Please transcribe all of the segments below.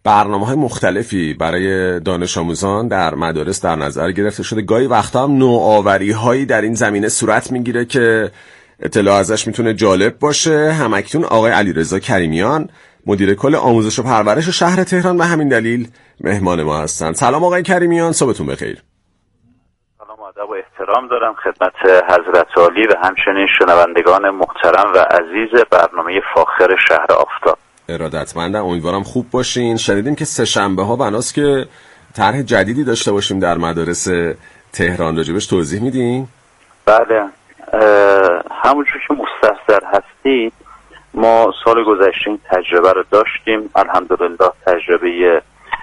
برنامه‌های مختلفی برای دانش آموزان در مدارس در نظر گرفته شده. گاهی وقتا هم نوآوری‌هایی در این زمینه صورت میگیره که اطلاع ازش میتونه جالب باشه. همکنون آقای علیرضا کریمیان مدیر کل آموزش و پرورش شهر تهران به همین دلیل مهمان ما هستند. سلام آقای کریمیان، صبحتون بخیر. سلام، ادب و احترام دارم خدمت حضرت عالی و همچنین شنوندگان محترم و عزیز برنامه فاخر شهر آفتاب. ارادتمندم، امیدوارم خوب باشین. شنیدیم که سه شنبه ها بناست که طرح جدیدی داشته باشیم در مدارس تهران، راجبش توضیح میدین؟ بله، همونجور که مستحضر هستید ما سال گذشته این تجربه رو داشتیم. الحمدلله تجربه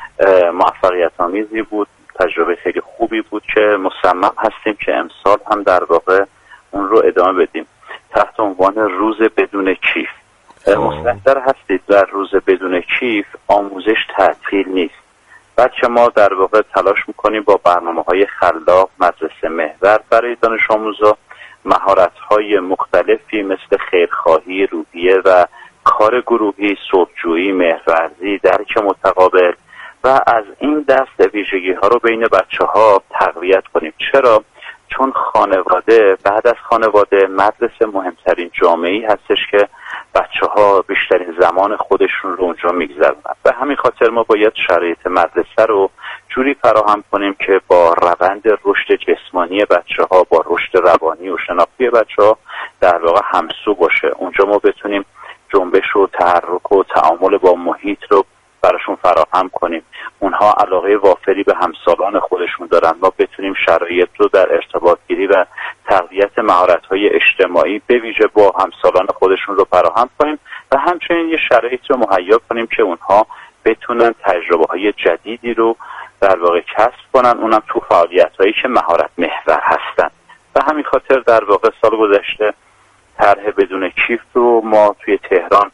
موفقیت آمیزی بود، تجربه خیلی خوبی بود که مصمم هستیم که امسال هم در واقع اون رو ادامه بدیم تحت عنوان روز بدون کیف. مستحضر هستید در روز بدون کیف آموزش تعطیل نیست، بلکه ما در واقع تلاش میکنیم با برنامه‌های خلاق مدرسه محور برای دانش آموزا مهارت‌های مختلفی مثل خیرخواهی، روحیه و کار گروهی، صلح‌جویی، مهرورزی، درک متقابل و از این دست ویژگی‌ها رو بین بچه‌ها تقویت کنیم. چرا؟ چون خانواده بعد از خانواده مدرسه مهمترین جامعه‌ای هستش که بچه‌ها بیشترین زمان خودشون رو اونجا میگذرونن. به همین خاطر ما باید شرایط مدرسه رو جوری فراهم کنیم که با روند رشد جسمانی بچه‌ها با رشد روانی و شناختی بچه‌ها در واقع همسو باشه. اونجا ما بتونیم جنبش و تحرک و تعامل با محیط رو براشون فراهم کنیم. اونها علاقه وافری به همسالان خودشون دارن، ما بتونیم شرایط رو در ارتباط گیری و تقویت مهارت‌های اجتماعی به ویژه با همسالان خودشون رو فراهم کنیم و همچنین یه شرایط رو مهیا کنیم که اونها بتونن تجربه‌های جدیدی رو در واقع کسب کنن، اونم تو فعالیت‌هایی که مهارت محور هستن. به همین خاطر در واقع سال گذشته طرح بدون کیف رو ما توی تهران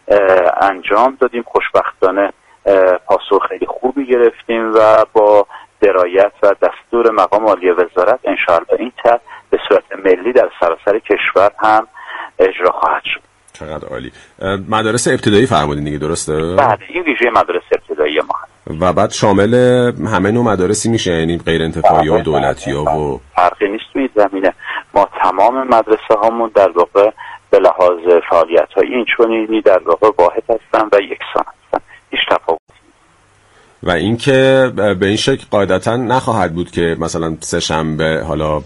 انجام دادیم. خوشبختانه پاسخ خیلی خوبی گرفتیم و با درایت و دستور مقام عالی وزارت انشاءالله این طرح به صورت ملی در سراسر کشور هم اجرا خواهد شد. چقدر عالی. مدارس ابتدایی فرمودین دیگه، درسته؟ بله، این ویژه مدارس ابتدایی ما هست. و بعد شامل همه نوع مدارسی میشه، یعنی غیر انتفاعی و دولتی ها و فرقی نیست توی زمینه. ما تمام مدرسه هامون در واقع به لحاظ فعالیت های این چنینی در واقع واحد هستن و یکسان هستن، هیچ تفاوتی. و اینکه به این شکل قاعدتا نخواهد بود که مثلا سه شنبه حالا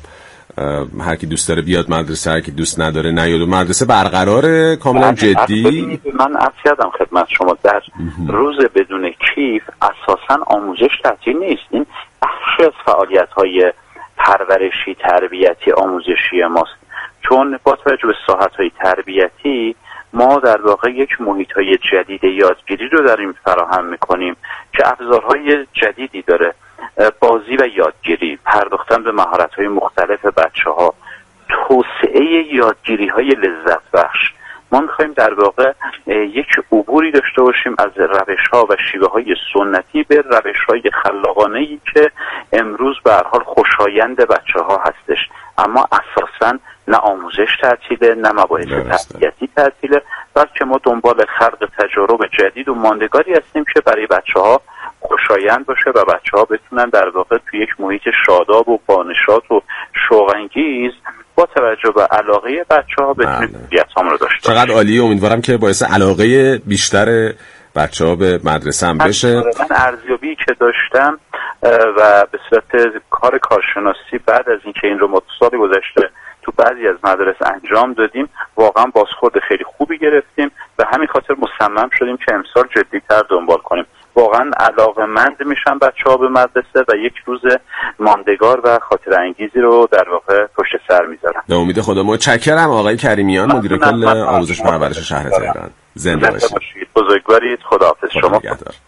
هر کی دوست داره بیاد مدرسه، هر کی دوست نداره نیاد. و مدرسه برقراره کاملا جدی. من عرض کردم خدمت شما در روز بدون کیف اساسا آموزش تعطیل نیست. این بخشی از فعالیت‌های پرورشی تربیتی آموزشی ماست، چون با توجه به ساحت‌های تربیتی ما در واقع یک محیط‌های جدید یادگیری رو داریم فراهم می‌کنیم که ابزارهای جدیدی داره، بازی و یادگیری، پرداختن به مهارت‌های مختلف بچه‌ها، توسعه یادگیری‌های لذت بخش. ما می‌خوایم در واقع یک عبوری داشته باشیم از روش‌ها و شیوه‌های سنتی به روش‌های خلاقانه‌ای که امروز به هر حال خوشایند بچه‌ها هستش، اما اساساً نه آموزش تعطیله نه مباحث تربیتی تعطیله، بلکه ما دنبال خلق تجارب جدید و ماندگاری هستیم که برای بچه‌ها خوشایند باشه و بچه‌ها بتونن در واقع توی یک محیط شاداب و بانشاط و شوق‌انگیز با توجه به علاقه بچه‌ها بتونن فعالیت‌هام رو داشته باشن. چقدر عالی. امیدوارم که باعث علاقه بیشتر بچه‌ها به مدرسه هم بشه. من ارزیابی که داشتم و به صورت کارشناسی بعد از اینکه این رو ما سال گذشته تو بعضی از مدارس انجام دادیم، واقعا بازخورد خیلی خوبی گرفتیم و همین خاطر مصمم شدیم که امسال جدی‌تر دنبال کنیم. واقعا علاقه‌مند میشن بچه‌ها به مدرسه و یک روز ماندگار و خاطره انگیزی رو در واقع پشت سر میذارن. به امید خدا. متشکرم آقای کریمیان، مدیر کل آموزش و پرورش شهر تهران. زنده باشید. بزرگوارید. خداحافظ. شما